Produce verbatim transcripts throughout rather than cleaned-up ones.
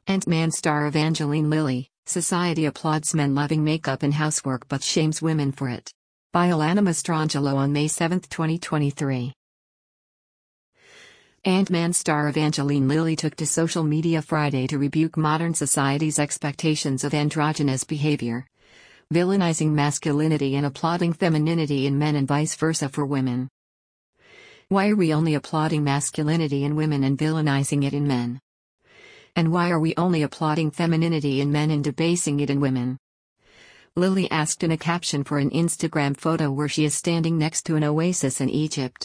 Ant-Man star Evangeline Lilly, society applauds men loving makeup and housework but shames women for it. By Alana Mastrangelo on May seventh, twenty twenty-three. Ant-Man star Evangeline Lilly took to social media Friday to rebuke modern society's expectations of androgynous behavior, villainizing masculinity and applauding femininity in men and vice versa for women. Why are we only applauding masculinity in women and villainizing it in men? And why are we only applauding femininity in men and debasing it in women? Lilly asked in a caption for an Instagram photo where she is standing next to an oasis in Egypt.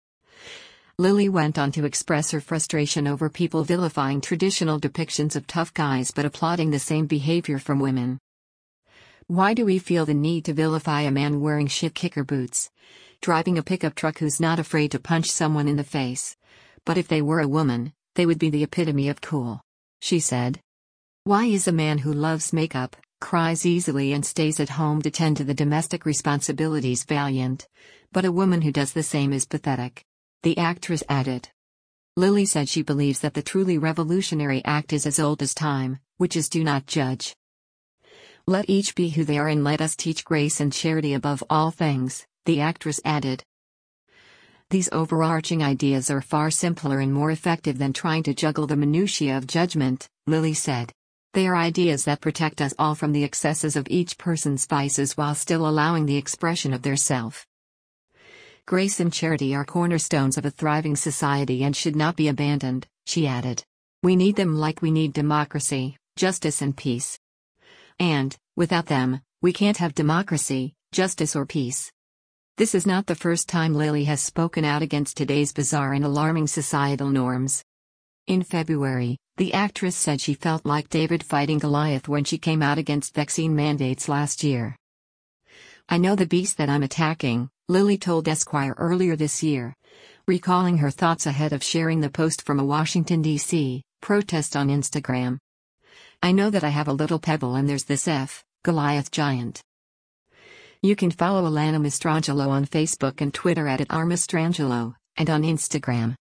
Lilly went on to express her frustration over people vilifying traditional depictions of tough guys but applauding the same behavior from women. Why do we feel the need to vilify a man wearing shit-kicker boots, driving a pickup truck who's not afraid to punch someone in the face? But if they were a woman, they would be the epitome of cool, she said. Why is a man who loves makeup, cries easily and stays at home to tend to the domestic responsibilities valiant, but a woman who does the same is pathetic? The actress added. Lilly said she believes that the truly revolutionary act is as old as time, which is do not judge. Let each be who they are and let us teach grace and charity above all things, the actress added. These overarching ideas are far simpler and more effective than trying to juggle the minutiae of judgment, Lilly said. They are ideas that protect us all from the excesses of each person's vices while still allowing the expression of their self. Grace and charity are cornerstones of a thriving society and should not be abandoned, she added. We need them like we need democracy, justice and peace. And, without them, we can't have democracy, justice or peace. This is not the first time Lilly has spoken out against today's bizarre and alarming societal norms. In February, the actress said she felt like David fighting Goliath when she came out against vaccine mandates last year. I know the beast that I'm attacking, Lilly told Esquire earlier this year, recalling her thoughts ahead of sharing the post from a Washington, D C protest on Instagram. I know that I have a little pebble and there's this F, Goliath giant. You can follow Alana Mastrangelo on Facebook and Twitter at, at r mastrangelo, and on Instagram.